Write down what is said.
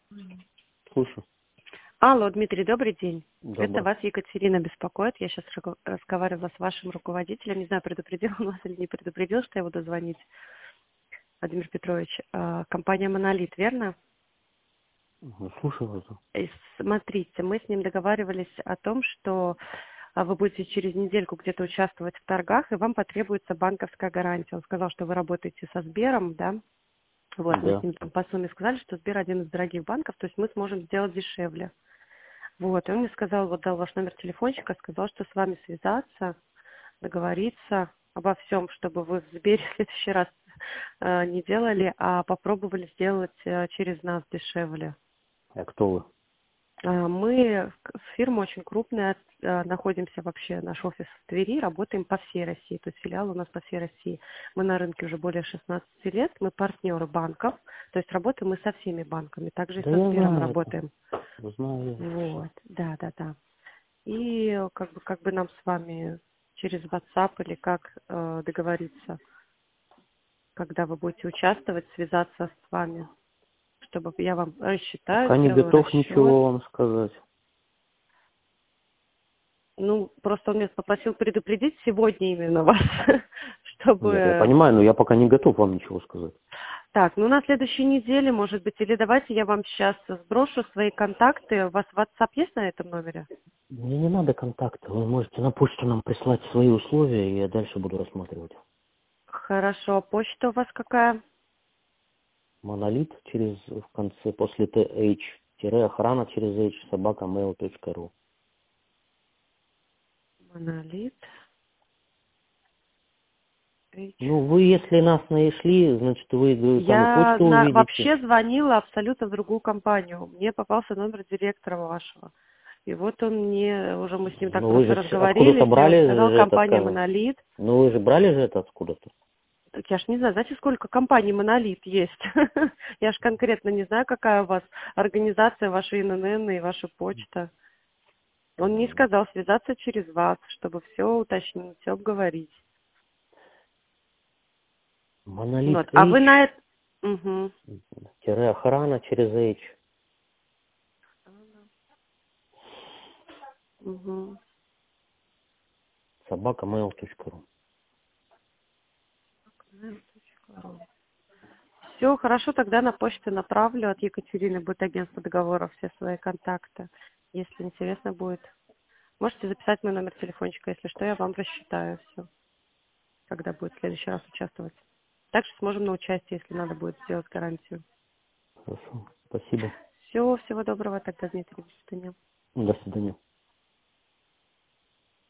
Слушаю. Алло, Дмитрий, добрый день. Это Добро. вас Екатерина беспокоит. Я сейчас разговаривала с вашим руководителем. Не знаю, предупредил он вас или не предупредил, что я буду звонить. Владимир Петрович, компания «Монолит», верно? Слушаю вас. И смотрите, мы с ним договаривались о том, что вы будете через недельку где-то участвовать в торгах, и вам потребуется банковская гарантия. Он сказал, что вы работаете со Сбером, да? Вот, мы с Да. ним там по сумме сказали, что Сбер один из дорогих банков, то есть мы сможем сделать дешевле. Вот, и он мне сказал, вот дал ваш номер телефончика, сказал, что с вами связаться, договориться обо всем, чтобы вы в Сбере в следующий раз не делали, а попробовали сделать через нас дешевле. А кто вы? Мы, фирма очень крупная, находимся вообще, наш офис в Твери, работаем по всей России, то есть филиал у нас по всей России. Мы на рынке уже более 16 лет, мы партнеры банков, то есть работаем мы со всеми банками, также и Да со я Сбером знаю это. работаем. Знаю я. Вот, да, да, да. И как бы нам с вами через WhatsApp или как договориться, когда вы будете участвовать, связаться с вами, чтобы я вам рассчитаю, Пока не сделаю готов расчет. ничего вам сказать. Ну, просто он меня попросил предупредить сегодня именно вас, Нет, я чтобы... понимаю, но я пока не готов вам ничего сказать. Так, ну на следующей неделе, может быть, или давайте я вам сейчас сброшу свои контакты. У вас WhatsApp есть на этом номере? Мне не надо контакта. Вы можете на почту нам прислать свои условия, и я дальше буду рассматривать. Хорошо. Почта у вас какая? Монолит через в конце после th охрана через h @mail.ru. Монолит. Ну, вы, если нас нашли, значит, вы сами Я почту увидите. вообще звонила абсолютно в другую компанию. Мне попался номер директора вашего. И вот он мне, уже мы с ним так Ну, вы просто же откуда-то разговорились, и он брали сказал, же это, компания скажем. «Монолит». Ну, вы же брали же это откуда-то. Так я ж не знаю, знаете, сколько компаний «Монолит» есть? Я ж конкретно не знаю, какая у вас организация, ваша ИНН и ваша почта. Он мне сказал связаться через вас, чтобы все уточнить, все обговорить. Монолит Вот. А вы H, на это... Угу. охрана через H. Угу. @mail.ru. Все, хорошо, тогда на почту направлю. От Екатерины будет агентство договоров, все свои контакты. Если интересно будет, можете записать мой номер телефончика. Если что, я вам рассчитаю все, когда будет в следующий раз участвовать. Также сможем на участие, если надо будет сделать гарантию. Хорошо. Спасибо. Все, всего доброго тогда, Дмитрий, до свидания. До свидания.